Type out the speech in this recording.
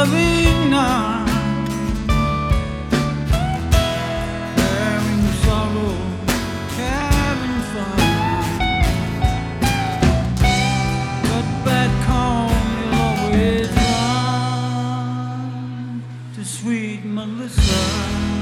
loving now, having sorrow, having fun. But back home you'll always run to sweet Melissa.